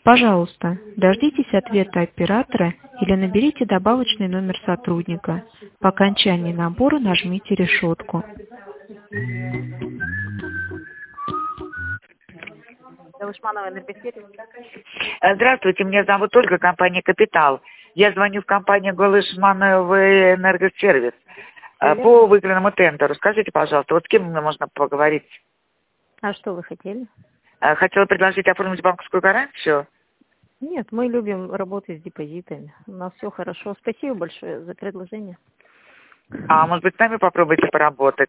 Пожалуйста, дождитесь ответа оператора или наберите добавочный номер сотрудника. По окончании набора нажмите решетку. Здравствуйте, меня зовут Ольга, компания «Капитал». Я звоню в компанию «Галышманов Энергосервис» по выигранному тендеру. Скажите, пожалуйста, вот с кем мне можно поговорить? А что вы хотели? Хотела предложить оформить банковскую гарантию. Нет, мы любим работать с депозитами. У нас все хорошо. Спасибо большое за предложение. А может быть, с нами попробуйте поработать?